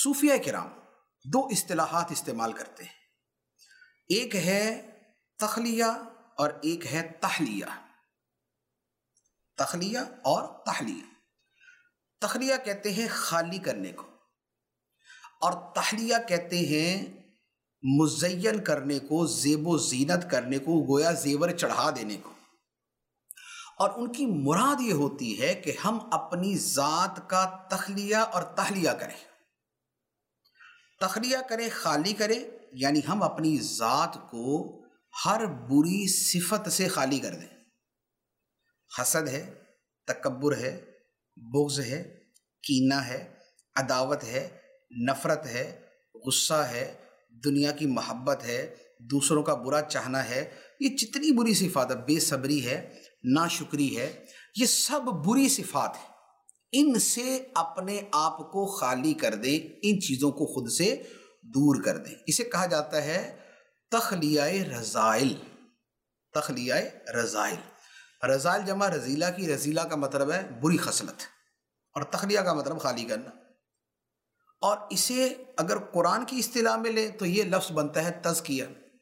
صوفیہ کرام دو اصطلاحات استعمال کرتے ہیں، ایک ہے تخلیہ اور ایک ہے تحلیہ۔ تخلیہ اور تحلیہ۔ تخلیہ کہتے ہیں خالی کرنے کو، اور تحلیہ کہتے ہیں مزین کرنے کو، زیب و زینت کرنے کو، گویا زیور چڑھا دینے کو۔ اور ان کی مراد یہ ہوتی ہے کہ ہم اپنی ذات کا تخلیہ اور تحلیہ کریں۔ تخلیہ کریں، خالی کریں، یعنی ہم اپنی ذات کو ہر بری صفت سے خالی کر دیں۔ حسد ہے، تکبر ہے، بغض ہے، کینہ ہے، عداوت ہے، نفرت ہے، غصہ ہے، دنیا کی محبت ہے، دوسروں کا برا چاہنا ہے، یہ جتنی بری صفات ہے، بے صبری ہے، ناشکری ہے، یہ سب بری صفات ہیں۔ ان سے اپنے آپ کو خالی کر دیں، ان چیزوں کو خود سے دور کر دیں۔ اسے کہا جاتا ہے تخلیہ رذائل۔ تخلیہ رذائل۔ رذائل جمع رذیلہ کی، رذیلہ کا مطلب ہے بری خصلت، اور تخلیہ کا مطلب خالی کرنا۔ اور اسے اگر قرآن کی اصطلاح میں لیں تو یہ لفظ بنتا ہے تزکیہ۔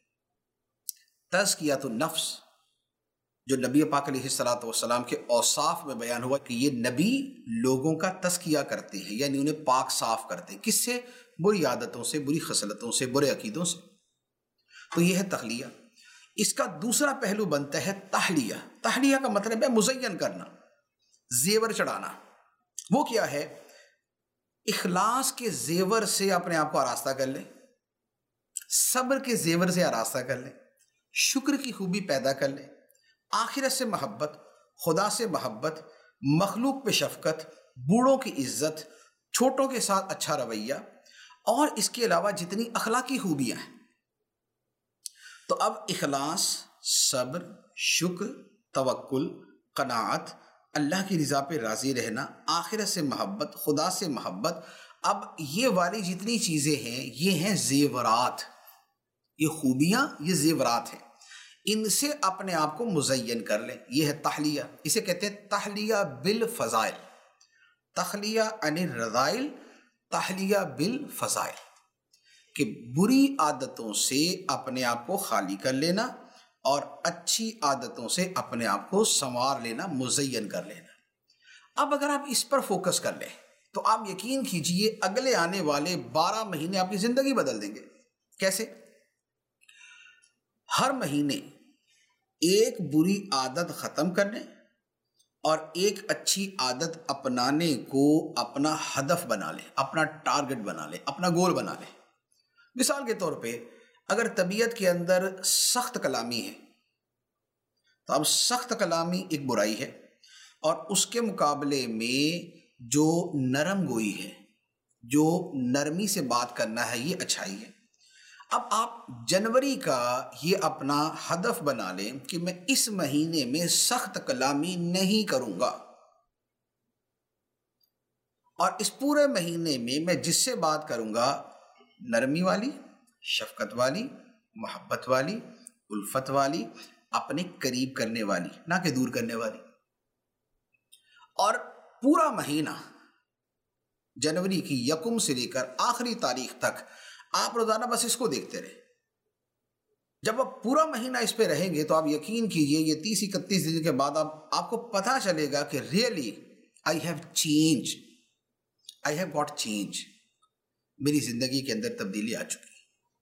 تزکیہ تو نفس، جو نبی پاک علیہ السلام کے اوصاف میں بیان ہوا کہ یہ نبی لوگوں کا تزکیہ کرتے ہیں، یعنی انہیں پاک صاف کرتے ہیں۔ کس سے؟ بری عادتوں سے، بری خصلتوں سے، برے عقیدوں سے۔ تو یہ ہے تخلیہ۔ اس کا دوسرا پہلو بنتا ہے تحلیہ۔ تحلیہ کا مطلب ہے مزین کرنا، زیور چڑھانا۔ وہ کیا ہے؟ اخلاص کے زیور سے اپنے آپ کو آراستہ کر لیں، صبر کے زیور سے آراستہ کر لیں، شکر کی خوبی پیدا کر لیں، آخرت سے محبت، خدا سے محبت، مخلوق پہ شفقت، بوڑھوں کی عزت، چھوٹوں کے ساتھ اچھا رویہ، اور اس کے علاوہ جتنی اخلاقی خوبیاں ہیں۔ تو اب اخلاص، صبر، شکر، توکل، قناعت، اللہ کی رضا پہ راضی رہنا، آخرت سے محبت، خدا سے محبت، اب یہ والی جتنی چیزیں ہیں یہ ہیں زیورات، یہ خوبیاں، یہ زیورات ہیں۔ ان سے اپنے آپ کو مزین کر لیں، یہ ہے تحلیہ۔ اسے کہتے ہیں تحلیہ بالفضائل۔ تخلیہ عن الرذائل، تحلیہ بالفضائل، کہ بری عادتوں سے اپنے آپ کو خالی کر لینا اور اچھی عادتوں سے اپنے آپ کو سنوار لینا، مزین کر لینا۔ اب اگر آپ اس پر فوکس کر لیں تو آپ یقین کیجئے اگلے آنے والے 12 مہینے آپ کی زندگی بدل دیں گے۔ کیسے؟ ہر مہینے ایک بری عادت ختم کرنے اور ایک اچھی عادت اپنانے کو اپنا ہدف بنا لیں، اپنا ٹارگٹ بنا لیں، اپنا گول بنا لیں۔ مثال کے طور پہ اگر طبیعت کے اندر سخت کلامی ہے تو اب سخت کلامی ایک برائی ہے، اور اس کے مقابلے میں جو نرم گوئی ہے، جو نرمی سے بات کرنا ہے، یہ اچھائی ہے۔ اب آپ جنوری کا یہ اپنا ہدف بنا لیں کہ میں اس مہینے میں سخت کلامی نہیں کروں گا، اور اس پورے مہینے میں جس سے بات کروں گا نرمی والی، شفقت والی، محبت والی، الفت والی، اپنے قریب کرنے والی، نہ کہ دور کرنے والی۔ اور پورا مہینہ جنوری کی یکم سے لے کر آخری تاریخ تک آپ روزانہ بس اس کو دیکھتے رہیں۔ جب آپ پورا مہینہ اس پہ رہیں گے تو آپ یقین کیجئے یہ 30-31 دن کے بعد آپ کو پتہ چلے گا کہ really I have changed, I have got change، میری زندگی کے اندر تبدیلی آ چکی۔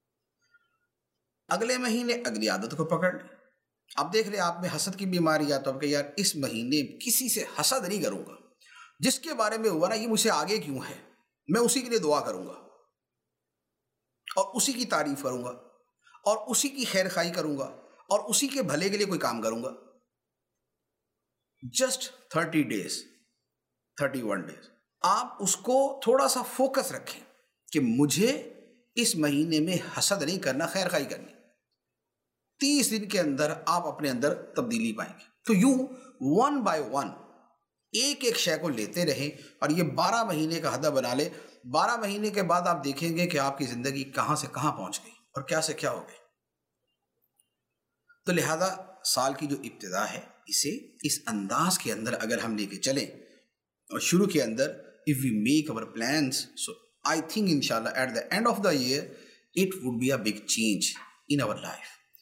اگلے مہینے اگلی عادت کو پکڑ لیں۔ اب دیکھ لیں آپ میں حسد کی بیماری آتا ہے کہ یار اس مہینے کسی سے حسد نہیں کروں گا، جس کے بارے میں ہوا نا یہ مجھ سے آگے کیوں ہے، میں اسی کے لیے دعا کروں گا اور اسی کی تعریف کروں گا اور اسی کی خیر خواہی کروں گا اور اسی کے بھلے کے لیے کوئی کام کروں گا۔ جسٹ 30 days، 31 days، آپ اس کو تھوڑا سا فوکس رکھیں کہ مجھے اس مہینے میں حسد نہیں کرنا، خیر خواہی کرنی۔ 30 دن کے اندر آپ اپنے اندر تبدیلی پائیں گے۔ تو یوں 1 by 1 ایک ایک شے کو لیتے رہیں اور یہ 12 مہینے کا ہدف بنا لے۔ 12 مہینے کے بعد آپ دیکھیں گے کہ آپ کی زندگی کہاں سے کہاں پہنچ گئی اور کیا سے کیا ہو گئی۔ تو لہذا سال کی جو ابتدا ہے اسے اس انداز کے اندر اگر ہم لے کے چلیں اور شروع کے اندر if we make our plans so I think inshallah at the end of the year, it would be a big change in our life.